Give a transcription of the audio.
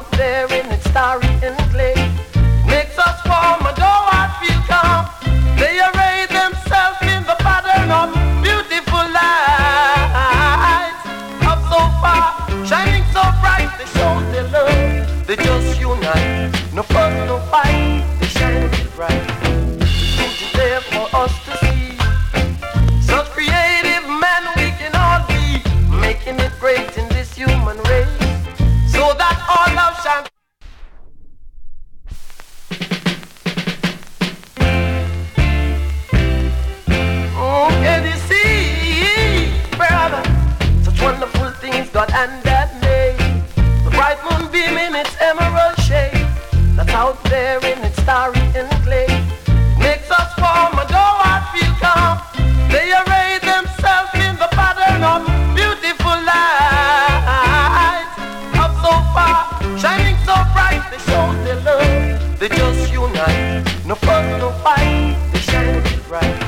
out there in its starry enclave. Makes us warm and our heart feel calm. They array themselves in the pattern of beautiful lights. Up so far, shining so bright, they show their love. They just unite, no fuss, no fight. They shine so bright. Truth is there for us to see. Such creative men we can all be, making it great in this human race, so that all love shall. Can you see, brother, such wonderful things God and Dad made? The bright moon beam in its emerald shade, that's out there in its starry enclave. Makes us warm and our heart feel calm. They array themselves in the pattern of beautiful light. Up so far, shining so bright, they show their love. They just unite, no fuss, no fight. They shine bright.